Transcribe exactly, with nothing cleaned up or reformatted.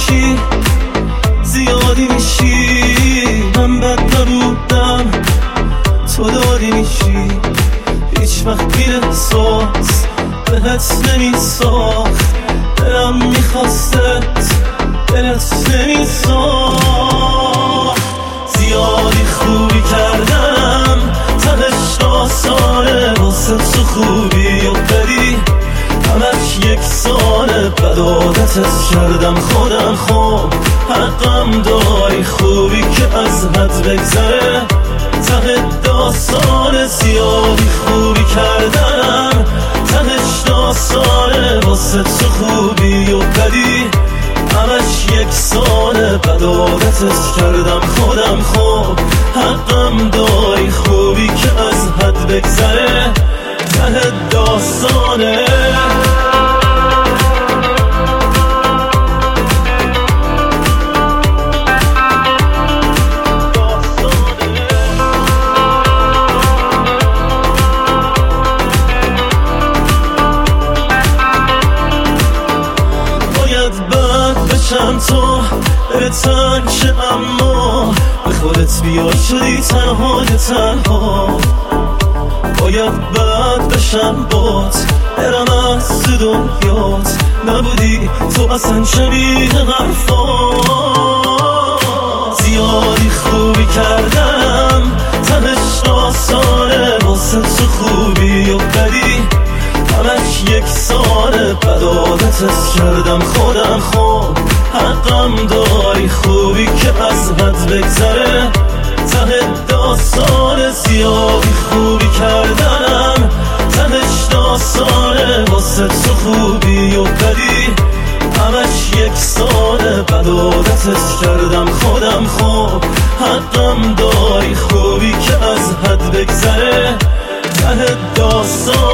میشی زیادی میشی، من بد نبودم تو داری میشی. هیچ وقت بی احساس بهت نمیساخت، دلم میخواستت دلت نمیساخت. زیادی خوبی کردم تهش آسانه، واسه تو خوبی و بدی همش یک ساله. بد عادتت کردم خودم، خب حقم داری خوبی که از حد بگذره ته داستانه. زیادی خوبی کردم تهش داستانه، واسه تو خوبی و بدی همش یک ساله. بد عادتت کردم خودم، خب حقم داری خوبی که از حد بگذره ته داستانه. بشم تو بهتن که اما به خودت بیا شدی تنهای تنها. باید بد بشم بات برم از دنیات، نبودی تو اصلا شبیه حرفات. زیادی خوبی کردم تنش آسانه، واسه تو خوبی و بدی همش یک ساله. بد عادتت کردم خودم، خب حقم داری خوبی که از حد بگذره ته داستانه. زیادی خوبی کردم تهش داستانه، واسه تو خوبی و بدی همش یک ساله. بد عادتت کردم خودم، خب حقم داری خوبی که از حد بگذره ته داستانه.